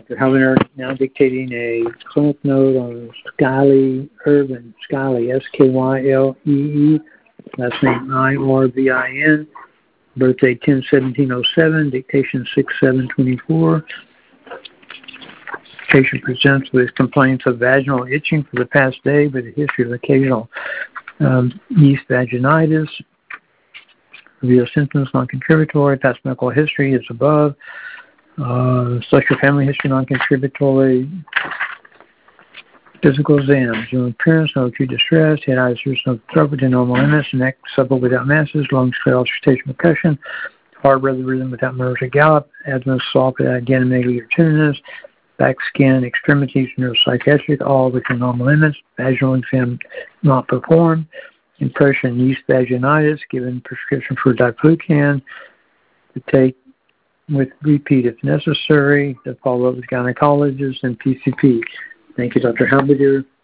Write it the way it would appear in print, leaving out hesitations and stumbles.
Dr. Helminger now dictating a clinic note on Skyle Irvin. Skyle, S-K-Y-L-E-E, last name I-R-V-I-N, birthday 10/17/07, dictation 6/7/24. Patient presents with complaints of vaginal itching for the past day with a history of occasional yeast vaginitis. Reveal symptoms non-contributory. Past medical history is above. Social family history non-contributory. Physical exam. General appearance, no acute distress. Head, eyes, ears, no throat within normal limits. Neck supple without masses. Lungs clear, auscultation, percussion. Heart rhythm without murmurs or gallop. Abdomen soft without gannomegaly or tenderness. Back, skin, extremities, neuropsychiatric, all within normal limits. Vaginal exam not performed. Impression, yeast vaginitis, given prescription for diflucan to take with repeat if necessary, to follow up with gynecologist and PCP. Thank you, Dr. Halberdier.